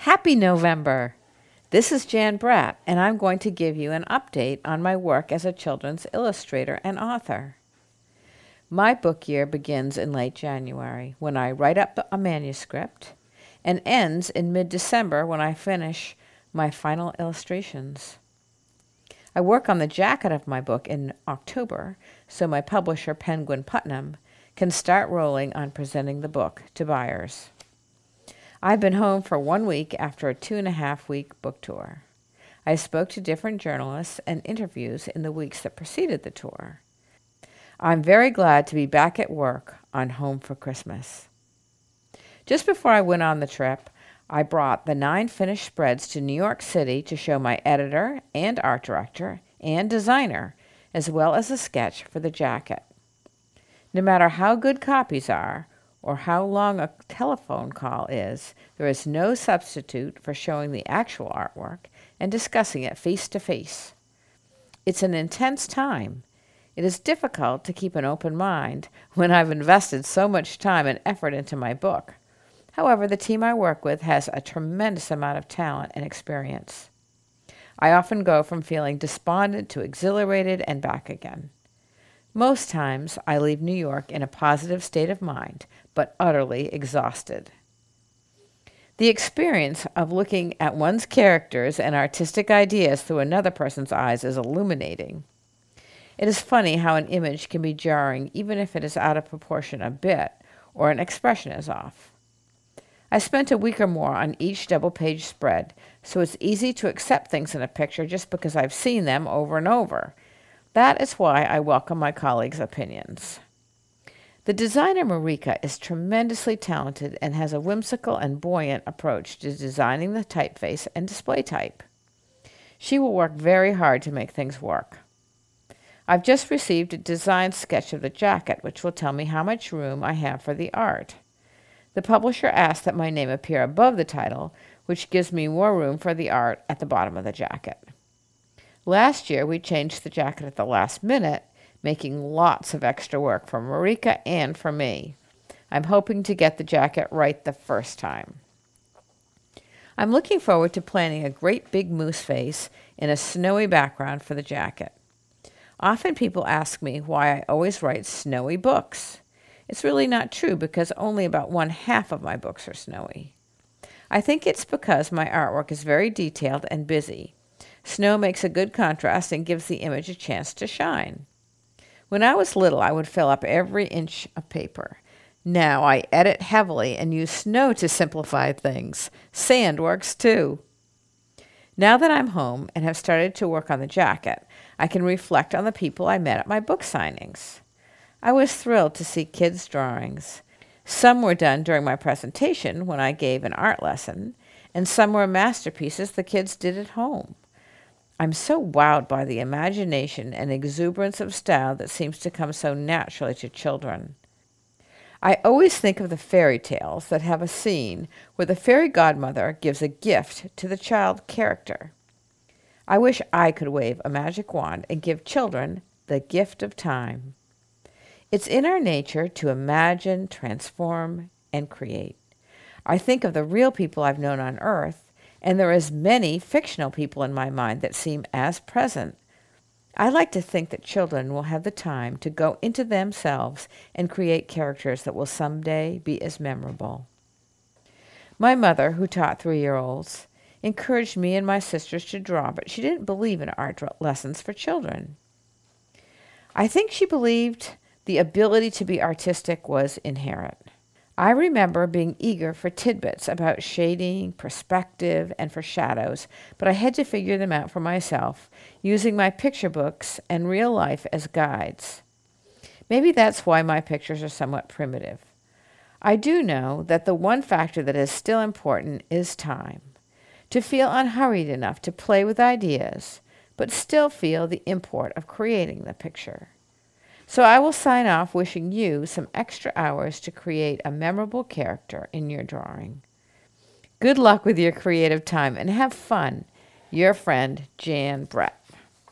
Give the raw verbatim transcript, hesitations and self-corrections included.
Happy November! This is Jan Bratt, and I'm going to give you an update on my work as a children's illustrator and author. My book year begins in late January, when I write up a manuscript, and ends in mid-December when I finish my final illustrations. I work on the jacket of my book in October, so my publisher, Penguin Putnam, can start rolling on presenting the book to buyers. I've been home for one week after a two-and-a-half-week book tour. I spoke to different journalists and interviews in the weeks that preceded the tour. I'm very glad to be back at work on Home for Christmas. Just before I went on the trip, I brought the nine finished spreads to New York City to show my editor and art director and designer, as well as a sketch for the jacket. No matter how good copies are, or how long a telephone call is, there is no substitute for showing the actual artwork and discussing it face-to-face. It's an intense time. It is difficult to keep an open mind when I've invested so much time and effort into my book. However, the team I work with has a tremendous amount of talent and experience. I often go from feeling despondent to exhilarated and back again. Most times, I leave New York in a positive state of mind, but utterly exhausted. The experience of looking at one's characters and artistic ideas through another person's eyes is illuminating. It is funny how an image can be jarring even if it is out of proportion a bit or an expression is off. I spent a week or more on each double-page spread, so it's easy to accept things in a picture just because I've seen them over and over. That is why I welcome my colleagues' opinions. The designer Marika is tremendously talented and has a whimsical and buoyant approach to designing the typeface and display type. She will work very hard to make things work. I've just received a design sketch of the jacket, which will tell me how much room I have for the art. The publisher asked that my name appear above the title, which gives me more room for the art at the bottom of the jacket. Last year, we changed the jacket at the last minute, making lots of extra work for Marika and for me. I'm hoping to get the jacket right the first time. I'm looking forward to planning a great big moose face in a snowy background for the jacket. Often people ask me why I always write snowy books. It's really not true because only about one half of my books are snowy. I think it's because my artwork is very detailed and busy. Snow makes a good contrast and gives the image a chance to shine. When I was little, I would fill up every inch of paper. Now I edit heavily and use snow to simplify things. Sand works too. Now that I'm home and have started to work on the jacket, I can reflect on the people I met at my book signings. I was thrilled to see kids' drawings. Some were done during my presentation when I gave an art lesson, and some were masterpieces the kids did at home. I'm so wowed by the imagination and exuberance of style that seems to come so naturally to children. I always think of the fairy tales that have a scene where the fairy godmother gives a gift to the child character. I wish I could wave a magic wand and give children the gift of time. It's in our nature to imagine, transform, and create. I think of the real people I've known on Earth, and there are as many fictional people in my mind that seem as present. I like to think that children will have the time to go into themselves and create characters that will someday be as memorable. My mother, who taught three-year-olds, encouraged me and my sisters to draw, but she didn't believe in art lessons for children. I think she believed the ability to be artistic was inherent. I remember being eager for tidbits about shading, perspective, and for shadows, but I had to figure them out for myself, using my picture books and real life as guides. Maybe that's why my pictures are somewhat primitive. I do know that the one factor that is still important is time. To feel unhurried enough to play with ideas, but still feel the import of creating the picture. So I will sign off wishing you some extra hours to create a memorable character in your drawing. Good luck with your creative time and have fun. Your friend, Jan Bratt.